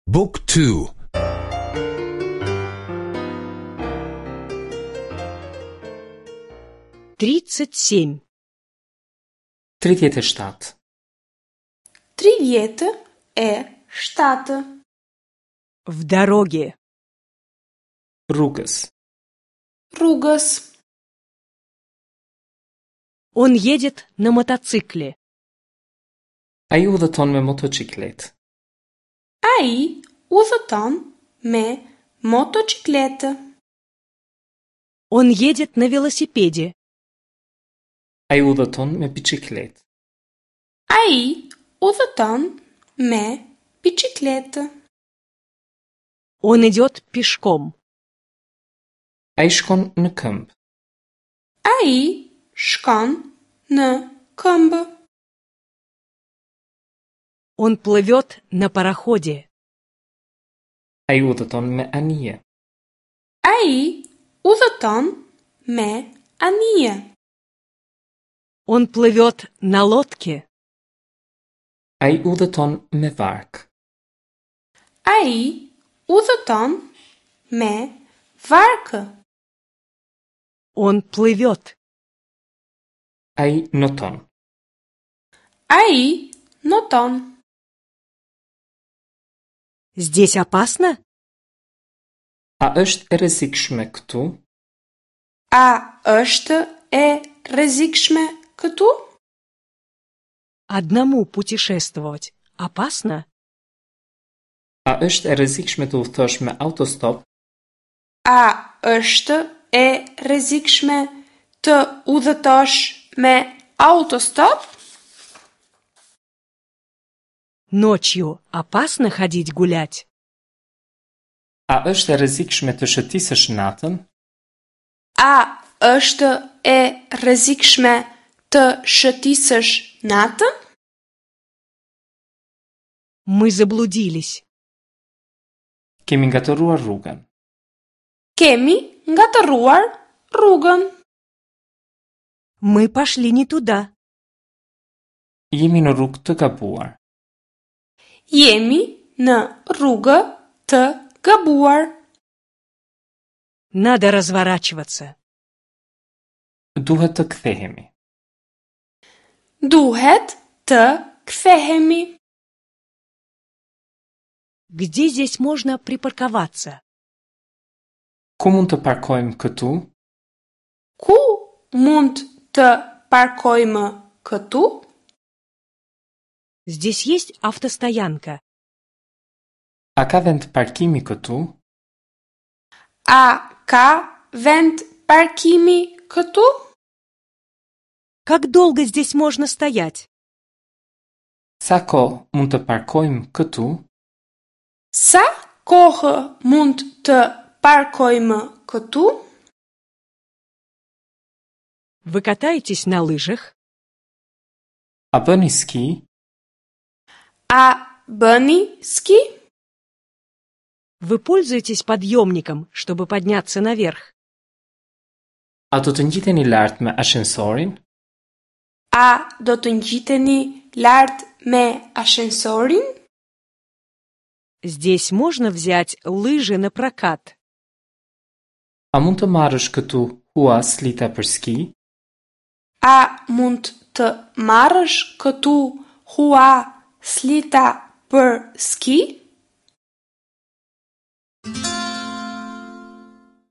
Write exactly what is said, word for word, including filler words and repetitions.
Book two. Тридцать семь. tridhjetë e shtatë. Tridhjetë e shtatë. В дороге. Rrugës. Rrugës. Он едет на мотоцикле. Ai udhëton me motocikletë. Ai udhëton me motocikletë. Он едет на велосипеде. Ai udhëton me biçikletë. Ai udhëton me biçikletë. Он идет пешком. Ai shkon në këmbë. Ai shkon në këmbë. Он плывет на пароходе. Ai udhëton me anije. Ai udhëton me anije. Он плывет на лодке. Ai udhëton me varkë. Ai udhëton me varkë. Он плывет. Ai noton. Ai noton. Здесь опасно? A është e rrezikshme këtu? A është e rrezikshme këtu? Одному путешествовать опасно? A është e rrezikshme të udhëtosh me autostop? A është e rrezikshme të udhëtosh me autostop? Ночью опасно ходить гулять? A është e rrezikshme të shëtisësh natën? A është e rrezikshme të shëtisësh natën? Мы заблудились. Kemi ngatëruar rrugën. Kemi ngatëruar rrugën. Мы пошли не туда. Jemi në rrugë të gabuar. Jemi në rrugë të gabuar. Надо разворачиваться. Duhet të kthehemi. Duhet të kthehemi. Где здесь можно припарковаться? Ku mund të parkojmë këtu? Ku mund të parkojmë këtu? Здесь есть автостоянка. A ka vend parkimi këtu? A ka vend parkimi këtu? Как долго здесь можно стоять? Sa kohë mund të parkojmë këtu? Sa kohë mund të parkojmë këtu? Вы катаетесь на лыжах? A bëni ski? A bëni ski? Вы пользуетесь подъемником, чтобы подняться наверх? A do të ngjiteni lart me ashensorin? A do të ngjiteni lart me ashensorin? Здесь можно взять лыжи на прокат. A mund të marrësh këtu hua slita për ski? A mund të marrësh këtu hua slita për ski?